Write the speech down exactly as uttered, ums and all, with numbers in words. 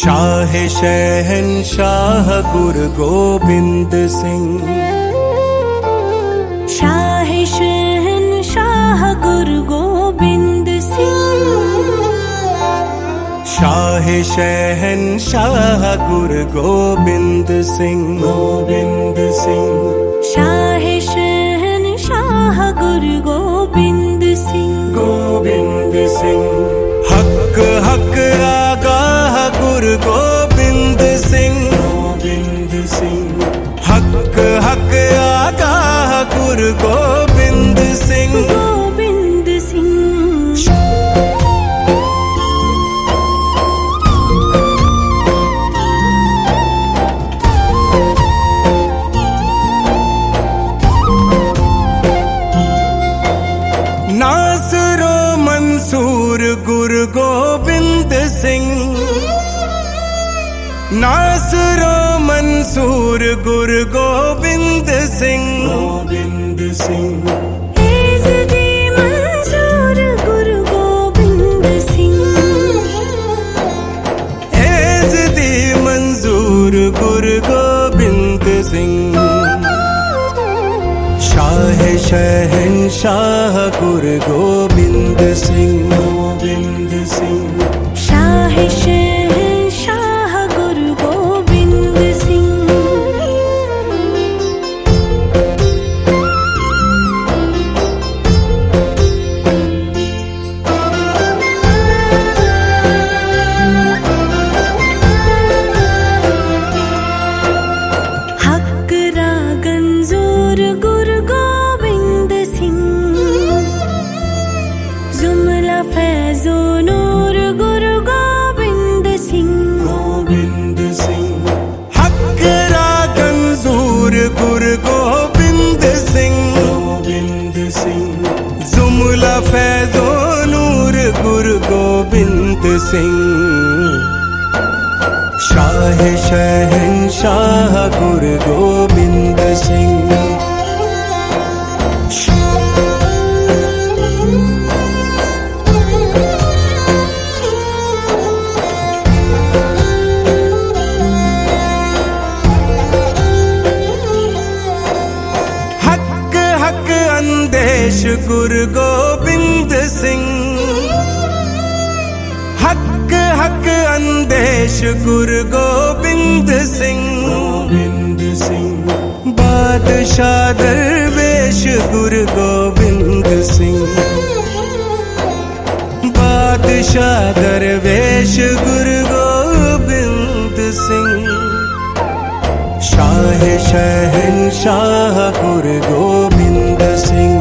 शाह शहंशाह गुरु गोबिंद सिंह। शाह शहंशाह गुरु गोबिंद सिंह। शाह शहंशाह गुरु गोबिंद सिंह। गोबिंद सिंह। शाह शहंशाह गुरु गोबिंद सिंह। गोबिंद सिंह। हक हक आगाह गुरु गोबिंद सिंह। गोबिंद सिंह। हक हक आगाह गुरु गोबिंद सिंह। गोबिंद सिंह। नासरो मंसूर गुरु गोबिंद सिंह। नासरो मंसूर गुरु गोबिंद सिंह। गोबिंद सिंह। एज़दी मंसूर गुरु गोबिंद सिंह। एज़दी मंसूर गुरु गोबिंद सिंह। शाह शहंशाह गुरु गोबिंद सिंह। गोबिंद सिंह। शाह शहंशाह गुरु गोबिंद सिंह। हक रागंजूर गुरु गोबिंद सिंह। जुमला फैज़ो नूर गुरु गोबिंद सिंह। गोबिंद सिंह। हक रागंजूर गुरु गोबिंद सिंह। गोबिंद सिंह। जुमला फैज़ो नूर गुरु गोबिंद सिंह। शाह शहंशाह गुरु गोबिंद सिंह। हक हक अंदेश गुरु गोबिंद सिंह। हक हक अंदेश गुरु गोबिंद सिंह। गोबिंद सिंह। बादशाह दरवेश गुरु गोबिंद सिंह। बादशाह दरवेश गुरु गोबिंद सिंह। शाह शहंशाह गुरु गोबिंद सिंह।